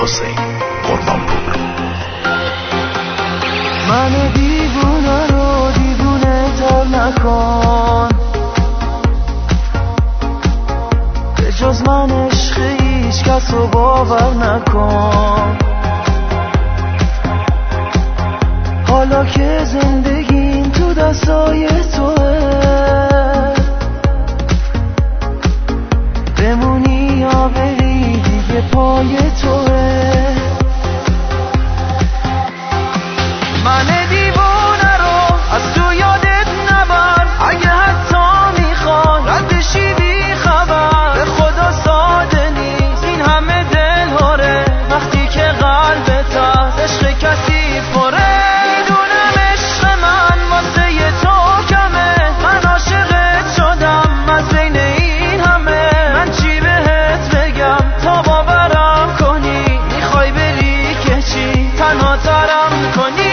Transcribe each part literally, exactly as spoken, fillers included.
حسین قربانپور. من دیوونه رو دیوونه تر نکن، به جز من عشق هیچ کس رو باور نکن. حالا که زندگیم تو دستای توه، بمونی یا بری دیگه پای توه. من دیوونه رو از تو یادت نبر، اگه حتی میخوای رد بشی بی خبر. به خدا ساده نیست این همه دل هره، وقتی که قلبت از عشق کسی پره. میدونم عشق من واسه تو کمه، من عاشقت شدم از بین این همه. من چی بهت بگم تا باورم کنی، میخوای بری که چی تنها ترم کنی.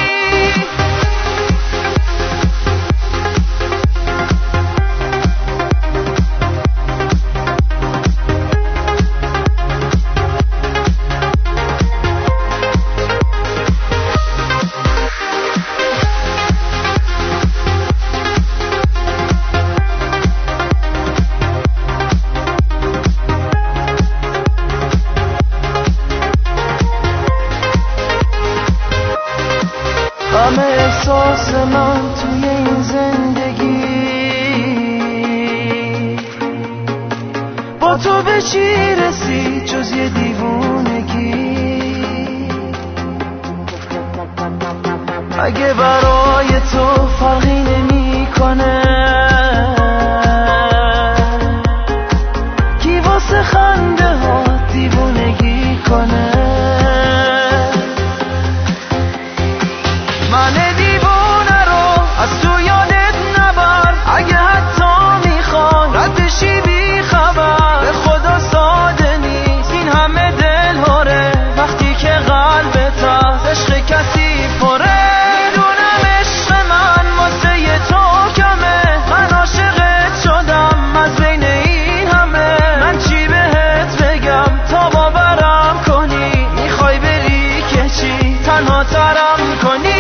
همه احساس من توی این زندگی با تو به چی رسید جز یه دیوونگی. اگه برای تو فرقی نمی‌کنه کی واسه خنده ها دیوونگی کنه. من دیوونه رو از تو یادت نبر، اگه حتی میخوای رد بشی بی خبر. به خدا ساده نیست این همه دل هره، وقتی که قلبت از عشق کسی پره. میدونم عشق من واسه تو کمه، من عاشقت شدم از بین این همه. من چی بهت بگم تا باورم کنی، میخوای بری که چی تنها ترم کنی.